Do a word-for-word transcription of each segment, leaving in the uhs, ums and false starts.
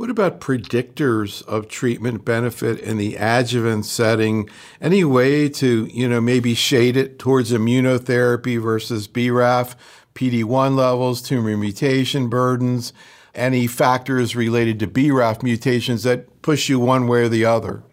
What about predictors of treatment benefit in the adjuvant setting? Any way to, you know, maybe shade it towards immunotherapy versus B R A F, P D one levels, tumor mutation burdens, any factors related to B R A F mutations that push you one way or the other?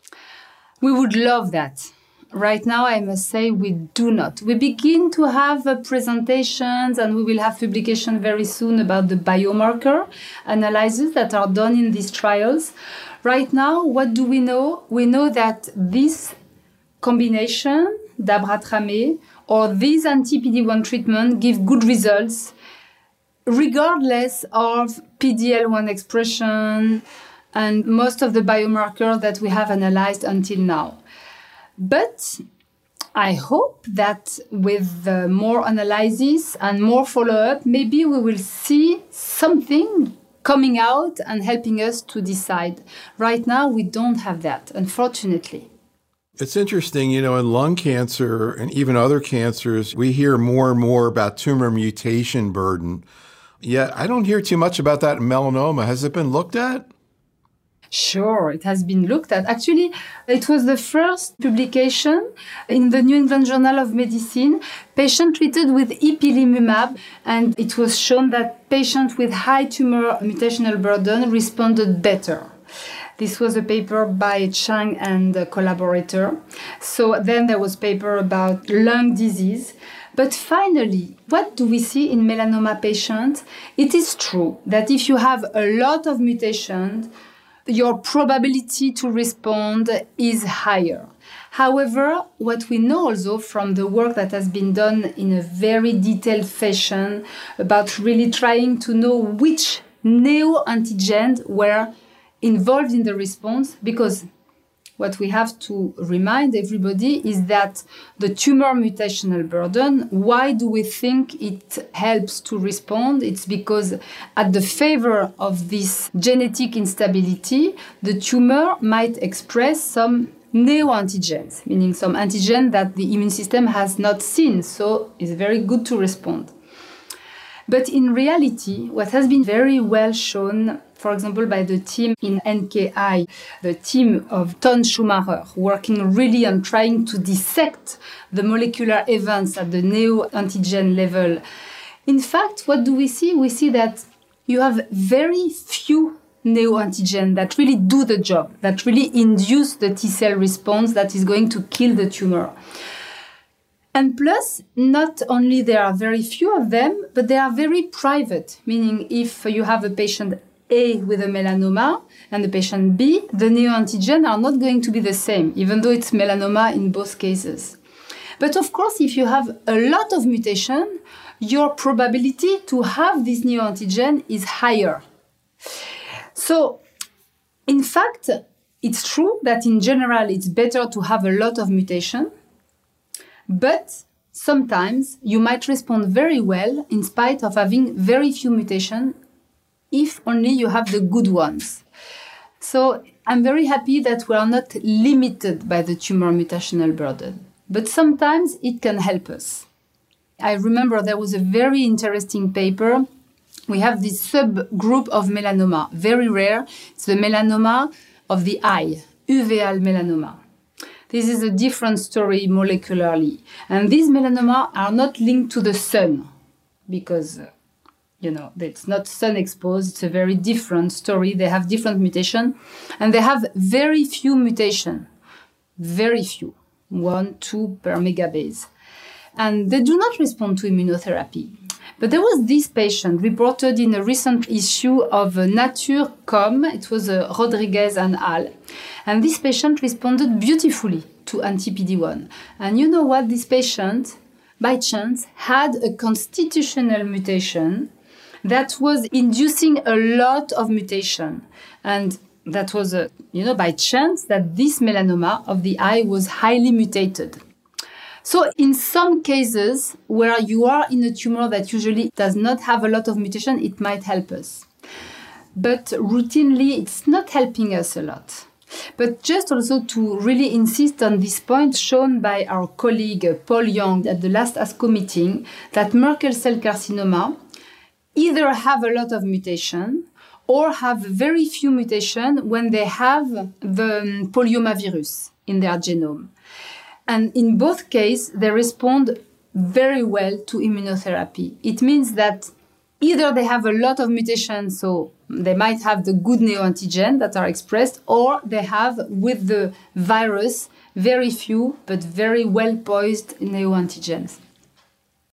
We would love that. Right now, I must say we do not. We begin to have uh, presentations and we will have publication very soon about the biomarker analyses that are done in these trials. Right now, what do we know? We know that this combination, dabrafenib, or this anti-P D one treatment give good results regardless of P D L one expression and most of the biomarkers that we have analyzed until now. But I hope that with uh, more analysis and more follow-up, maybe we will see something coming out and helping us to decide. Right now, we don't have that, unfortunately. It's interesting, you know, in lung cancer and even other cancers, we hear more and more about tumor mutation burden. Yet I don't hear too much about that in melanoma. Has it been looked at? Sure, it has been looked at. Actually, it was the first publication in the New England Journal of Medicine, patient treated with ipilimumab, and it was shown that patients with high tumor mutational burden responded better. This was a paper by Chang and a collaborator. So then there was a paper about lung disease. But finally, what do we see in melanoma patients? It is true that if you have a lot of mutations, your probability to respond is higher. However, what we know also from the work that has been done in a very detailed fashion about really trying to know which neoantigens were involved in the response, because what we have to remind everybody is that the tumor mutational burden, why do we think it helps to respond? It's because at the favor of this genetic instability, the tumor might express some neoantigens, meaning some antigen that the immune system has not seen, so it's very good to respond. But in reality, what has been very well shown, for example, by the team in N K I, the team of Ton Schumacher, working really on trying to dissect the molecular events at the neoantigen level. In fact, what do we see? We see that you have very few neoantigens that really do the job, that really induce the T-cell response that is going to kill the tumor. And plus, not only there are very few of them, but they are very private, meaning if you have a patient A with a melanoma and the patient B, the neoantigens are not going to be the same, even though it's melanoma in both cases. But of course, if you have a lot of mutation, your probability to have this neoantigen is higher. So, in fact, it's true that in general, it's better to have a lot of mutation. But sometimes you might respond very well in spite of having very few mutations, if only you have the good ones. So I'm very happy that we are not limited by the tumor mutational burden. But sometimes it can help us. I remember there was a very interesting paper. We have this subgroup of melanoma, very rare. It's the melanoma of the eye, uveal melanoma. This is a different story molecularly. And these melanoma are not linked to the sun because, you know, it's not sun exposed. It's a very different story. They have different mutation and they have very few mutation, very few, one, two per megabase. And they do not respond to immunotherapy. But there was this patient reported in a recent issue of Nature dot com. It was uh, Rodriguez and al. And this patient responded beautifully to anti-P D one. And you know what? This patient, by chance, had a constitutional mutation that was inducing a lot of mutation. And that was, uh, you know, by chance that this melanoma of the eye was highly mutated. So in some cases where you are in a tumor that usually does not have a lot of mutation, it might help us. But routinely, it's not helping us a lot. But just also to really insist on this point shown by our colleague Paul Young at the last ASCO meeting, that Merkel cell carcinoma either have a lot of mutation or have very few mutations when they have the polyomavirus in their genome. And in both cases, they respond very well to immunotherapy. It means that either they have a lot of mutations, so they might have the good neoantigen that are expressed, or they have, with the virus, very few but very well poised neoantigens.